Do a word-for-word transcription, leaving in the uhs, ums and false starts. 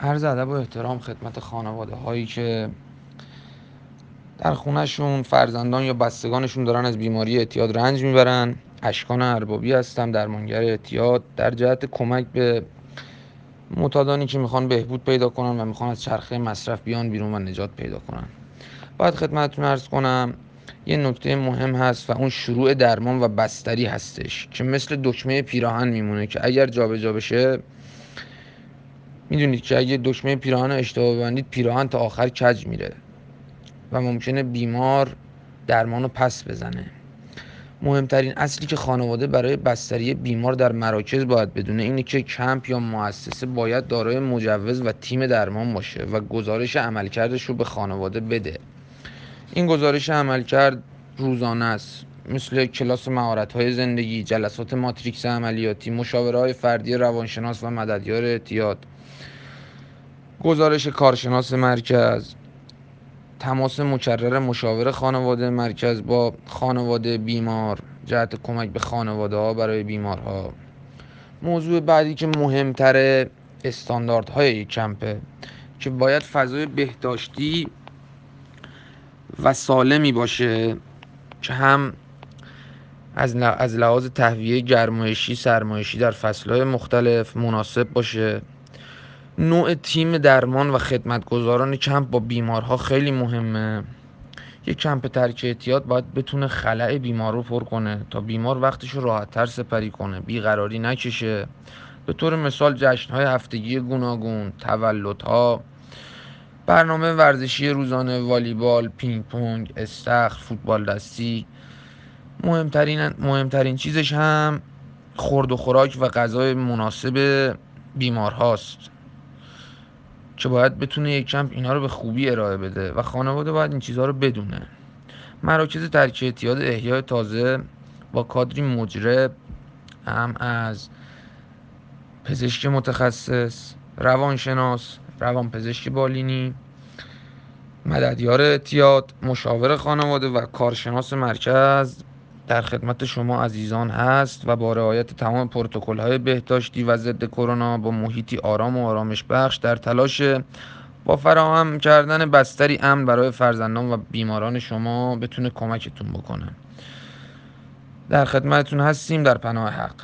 عرض ادب و احترام خدمت خانواده هایی که در خونهشون فرزندان یا بستگانشون دارن از بیماری اعتیاد رنج میبرن. اشکان اربابی هستم، درمانگر اعتیاد، در جهت کمک به معتادانی که میخوان بهبود پیدا کنن و میخوان از چرخه مصرف بیان بیرون و نجات پیدا کنن. باید خدمتتون عرض کنم یه نکته مهم هست و اون شروع درمان و بستری هستش که مثل دکمه پیراهن میمونه که اگر جابجا بشه، میدونید که اگه دکمه پیراهن اشتباه ببندید پیراهن تا آخر کج میره و ممکنه بیمار درمانو پس بزنه. مهمترین اصلی که خانواده برای بستری بیمار در مراکز باید بدونه اینه که کمپ یا مؤسسه باید دارای مجوز و تیم درمان باشه و گزارش عملکردش رو به خانواده بده. این گزارش عملکرد روزانه است، مثل کلاس مهارت‌های زندگی، جلسات ماتریکس عملیاتی، مشاوره‌های فردی روانشناس و مددیار اعتیاد، گزارش کارشناس مرکز، تماس مکرر مشاور خانواده مرکز با خانواده بیمار جهت کمک به خانواده ها برای بیمارها. موضوع بعدی که مهمتره استانداردهای یک کمپه که باید فضای بهداشتی و سالمی باشه که هم از از لحاظ تهویه گرمایشی سرمایشی در فصلهای مختلف مناسب باشه. نوع تیم درمان و خدمتگزاران کمپ با بیمارها خیلی مهمه. یک کمپ ترک اعتیاد باید بتونه خلأ بیمار رو پر کنه تا بیمار وقتش رو راحت‌تر سپری کنه، بیقراری نکشه. به طور مثال جشن‌های هفتگی گوناگون، تولدها، برنامه ورزشی روزانه، والیبال، پینگ پونگ، استخر، فوتبال دستی. مهمترین مهمترین چیزش هم خورد و خوراک و غذای مناسب بیمار هاست که باید بتونه یک کمپ اینا رو به خوبی ارائه بده و خانواده باید این چیزها رو بدونه. مراکز ترک اعتیاد احیای تازه با کادری مجرب هم از پزشک متخصص، روانشناس، روانپزشک بالینی، مددیار اعتیاد، مشاور خانواده و کارشناس مرکز در خدمت شما عزیزان هست و با رعایت تمام پروتکل‌های بهداشتی و ضد کرونا با محیطی آرام و آرامش بخش در تلاش با فراهم کردن بستری امن برای فرزندان و بیماران شما بتونه کمکتون بکنه. در خدمتتون هستیم در پناه حق.